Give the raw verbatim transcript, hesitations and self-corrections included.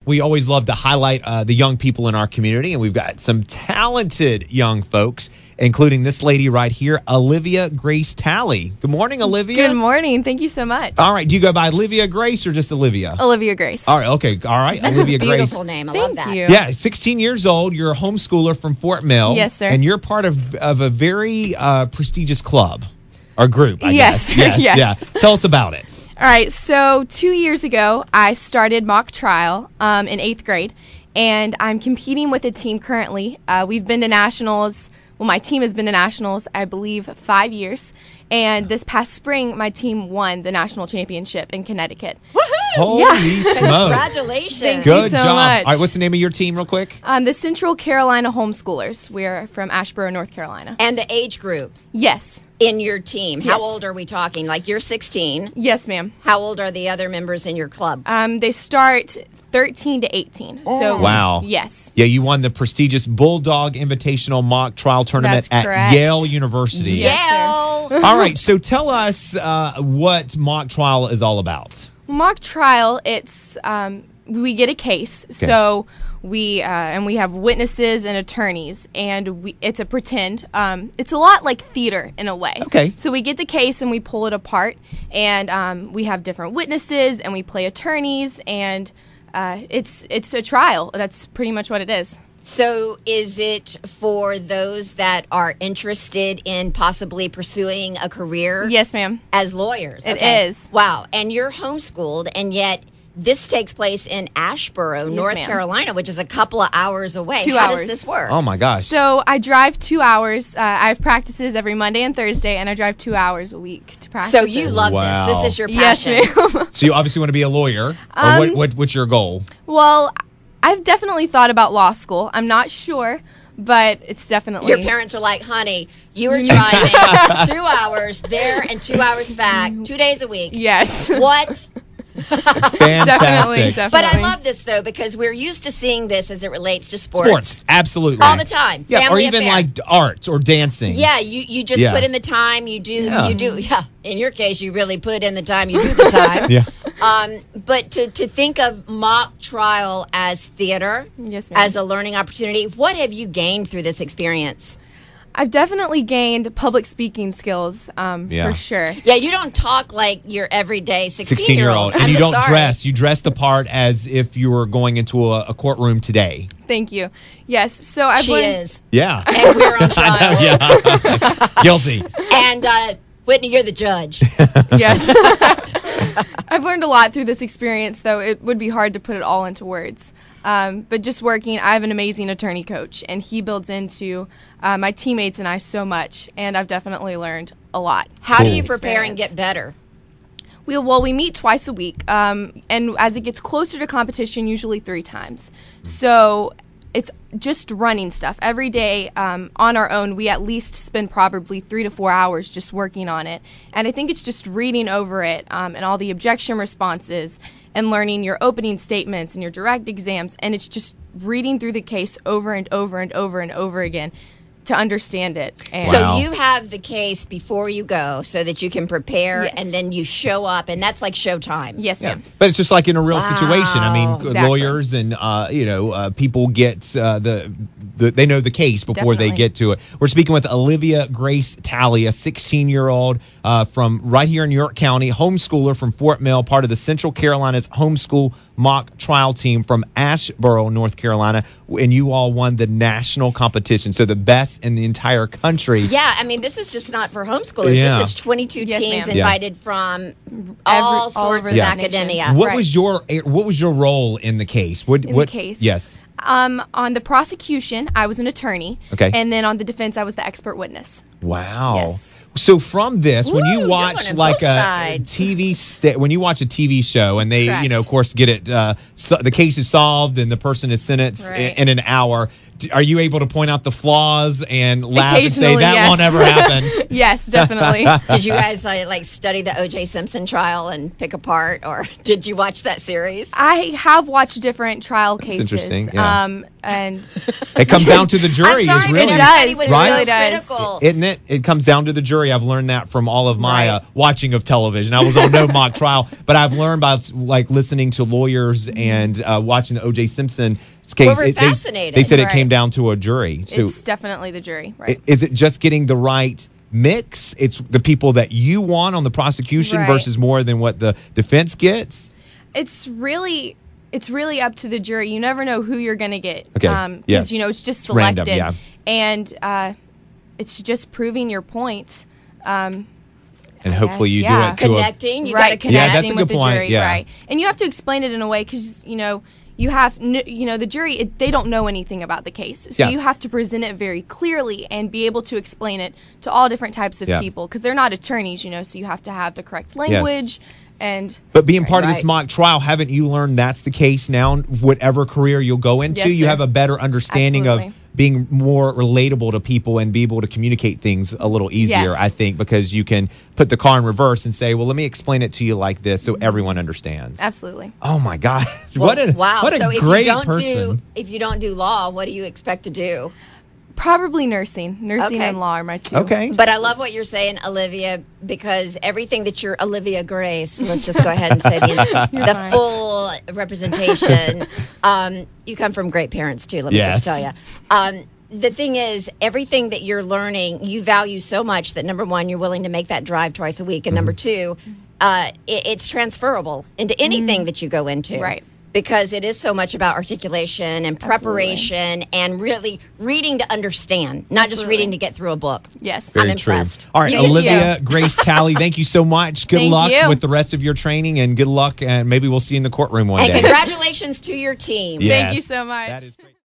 We always love to highlight uh, the young people in our community, and we've got some talented young folks, including this lady right here, Olivia Grace Talley. Good morning, Olivia. Good morning. Thank you so much. All right. Do you go by Olivia Grace or just Olivia? Olivia Grace. All right. Okay. All right. That's Olivia a beautiful Grace. name. I Thank love that. you. Yeah, sixteen years old. You're a homeschooler from Fort Mill. Yes, sir. And you're part of, of a very uh, prestigious club or group, I Yes, guess. Yes. yes. Yeah. Tell us about it. All right. So two years ago, I started mock trial um, in eighth grade, and I'm competing with a team currently. Uh, we've been to nationals. Well, my team has been to nationals, I believe, five years. And this past spring, my team won the national championship in Connecticut. Woohoo! Holy Yeah. smoke. Congratulations. Thank you. Good so job. much. All right. What's the name of your team, real quick? Um, the Central Carolina Homeschoolers. We're from Asheboro, North Carolina. And the age group Yes. in your team. How Yes. old are we talking? Like you're sixteen. Yes, ma'am. How old are the other members in your club? Um, they start thirteen to eighteen. So Wow. Yes. Yeah, you won the prestigious Bulldog Invitational Mock Trial Tournament That's at correct. Yale University. Yes, sir. Yale. All right, so tell us uh, what mock trial is all about. Mock trial, it's um, we get a case, so we uh, and we have witnesses and attorneys, and we it's a pretend. Um, it's a lot like theater in a way. Okay. So we get the case and we pull it apart, and um, we have different witnesses, and we play attorneys, and uh, it's it's a trial. That's pretty much what it is. So is it for those that are interested in possibly pursuing a career Yes, ma'am. as lawyers? It Okay. is. Wow. And you're homeschooled, and yet this takes place in Asheboro, Yes, North ma'am. Carolina, which is a couple of hours away. Two How hours. does this work? Oh, my gosh. So I drive two hours. Uh, I have practices every Monday and Thursday, and I drive two hours a week to practice. So you love Wow. this. This is your Yes, passion. ma'am. So you obviously want to be a lawyer. Or Um, what, what, what's your goal? Well, I've definitely thought about law school. I'm not sure, but it's definitely. Your parents are like, honey, you were driving two hours there and two hours back, two days a week. Yes. What? Definitely, Fantastic. definitely. But I love this, though, because we're used to seeing this as it relates to sports. Sports, absolutely. All the time. Yeah, Family or even affair. like arts or dancing. Yeah, you, you just Yeah. put in the time. You do, Yeah. you do. Yeah, in your case, you really put in the time. You do the time. Yeah. Um, but to, to think of mock trial as theater, Yes, ma'am. as a learning opportunity, what have you gained through this experience? I've definitely gained public speaking skills, um, Yeah. for sure. Yeah, you don't talk like your everyday sixteen-year-old. sixteen-year-old. And I'm you don't sorry. dress. You dress the part as if you were going into a, a courtroom today. Thank you. Yes. So I've She learned. is. Yeah. And we're on trial. I know, yeah. Guilty. And uh, Whitney, you're the judge. Yes. I've learned a lot through this experience, though it would be hard to put it all into words. Um, but just working, I have an amazing attorney coach, and he builds into uh, my teammates and I so much, and I've definitely learned a lot. How do Cool. you prepare and Experience. get better? We, well, we meet twice a week, um, and as it gets closer to competition, usually three times. So it's just running stuff. Every day um, on our own, we at least spend probably three to four hours just working on it. And I think it's just reading over it um, and all the objection responses and learning your opening statements and your direct exams. And it's just reading through the case over and over and over and over again to understand it. And Wow. So you have the case before you go so that you can prepare, Yes. and then you show up, and that's like showtime. Yes, Yeah. ma'am. But it's just like in a real Wow. situation. I mean, Exactly. lawyers and uh, you know uh, people get uh, the, the they know the case before they Definitely. get to it. We're speaking with Olivia Grace Talley, a sixteen-year-old uh, from right here in New York County, homeschooler from Fort Mill, part of the Central Carolina's homeschool mock trial team from Asheboro, North Carolina, and you all won the national competition, so the best in the entire country. Yeah, I mean, this is just not for homeschoolers. Yeah. This is twenty-two Yes, teams ma'am. Yeah. invited from Every- all all sorts over of the academia. nation. What Right. was your what was your role in the case? What In the what case? Yes. Um, on the prosecution, I was an attorney. Okay. And then on the defense, I was the expert witness. Wow. Yes. So from this, when Ooh, you you're watch going on like both a sides. T V, sta- when you watch a T V show and they, Correct. you know, of course, get it, uh, so the case is solved and the person is sentenced Right. in, in an hour. D- Are you able to point out the flaws and laugh and say Occasionally, that yes. won't ever happen? Yes, definitely. Did you guys uh, like study the O J Simpson trial and pick apart, or did you watch that series? I have watched different trial cases. interesting, yeah. Um, and It comes down to the jury. I'm sorry, is but really, It everybody does, was it right? so really does. critical. Isn't it? It comes down to the jury. jury. I've learned that from all of my Right. uh, watching of television. I was on no mock trial, but I've learned by like listening to lawyers and uh, watching the O J Simpson case. Well, we're It- they- fascinated. They, said it Right. came down to a jury. So It's definitely the jury, right? i- is it just getting the right mix? It's the people that you want on the prosecution Right. versus more than what the defense gets? It's really it's really up to the jury. You never know who you're going to get. Okay, Um, 'cause, yes. you know, it's just It's random, selected. yeah. And uh, it's just proving your point. Um, And I hopefully guess, you yeah. do it to a Connecting, you right, got to connect. Yeah, that's connecting a with good the point, jury, yeah. right? And you have to explain it in a way because you know you have n- you know the jury it, they don't know anything about the case, so Yeah. you have to present it very clearly and be able to explain it to all different types of Yeah. people because they're not attorneys, you know, so you have to have the correct language and But being part of this Right. mock trial, haven't you learned that's the case now? Whatever career you'll go into, Yes, you sir. have a better understanding Absolutely. of being more relatable to people and be able to communicate things a little easier, Yes. I think, because you can put the car in reverse and say, well, let me explain it to you like this so everyone understands. absolutely. Oh, my God. Well, what a, wow. what a so if great you don't person. do if you don't do law, what do you expect to do? Probably nursing, nursing Okay. and law are my two. Okay. But I love what you're saying, Olivia, because everything that you're Olivia Grace, let's just go ahead and say the, You're the fine. full representation. Um, you come from great parents too. Let me Yes. just tell you. Um, the thing is, everything that you're learning, you value so much that number one, you're willing to make that drive twice a week, and number two, uh, it, it's transferable into anything that you go into. Right. Because it is so much about articulation and preparation and really reading to understand, not just Absolutely. reading to get through a book. Yes. Very I'm true. impressed. All right, You too. Olivia Grace Talley, thank you so much. Good Thank luck you. with the rest of your training, and good luck, and maybe we'll see you in the courtroom one And day. congratulations to your team. Yes. Thank you so much. That is great.